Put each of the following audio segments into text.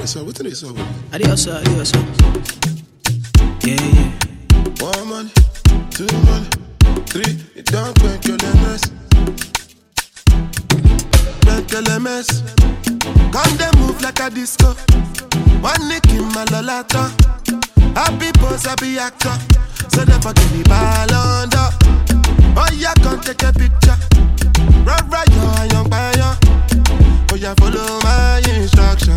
So what did they say? Adios. Yeah. 1 money, 2 money, 3. You don't make your lemons. Make your lemons. Come they move like a disco. One nick in my lolata. Happy pose, happy actor. So never give me ball under. Oh yeah, come take a picture. Right, you're a young buyer. Oh yeah, follow my instruction.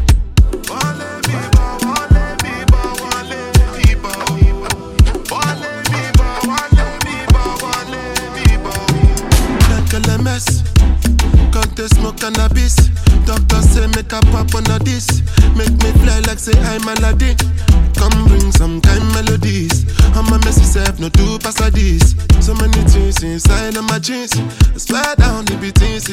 LMS, can't they smoke cannabis? Doctor say make a pop on a this. Make me fly like say I'm Aladdin. Come bring some kind melodies. I'm a messy self, no do pass like this. So many things inside of my jeans. I swear down, it be things.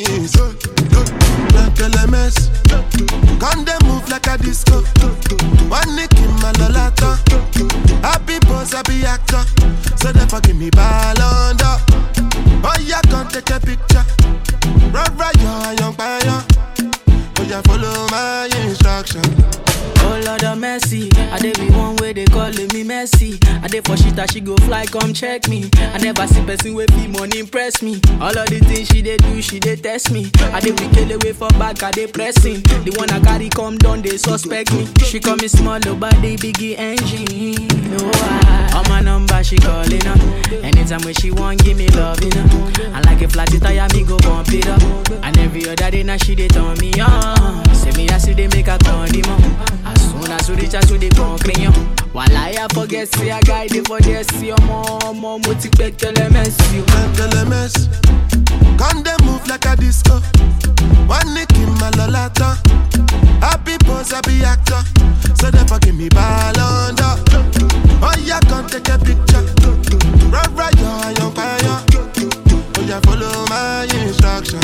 Like LMS, can't they move like a disco? One nick in my lolata. Happy pose, happy actor. So therefore give me ball under. Oh yeah, come take a picture. Right, you're a young buyer. Oh yeah, follow my instruction. Oh Lord of mercy, I dey be one way they calling me messy. I dey for shit that she go fly, come check me. I never see person with fee money impress me. All of the things she dey do, she dey test me. I dey wicked away for back, I dey pressing. The one I carry come down, they suspect me. She call me small, but they biggie engine. No, on my number she calling up. Anytime when she want, give me love, you know. I like a flat tire, me go bump it up. And every other day now she dey turn me on. Say me I see they make a condiment. As soon as we reach out to the concrete, while I forget, see a guy there for this, see your mom, motivate LMS. LMS, can they move like a disco? One nick in my lolata. Happy pose, happy actor. So therefore give me ball under. Oh yeah, come take a picture. Right, you're a young buyer. Oh yeah, follow my instruction.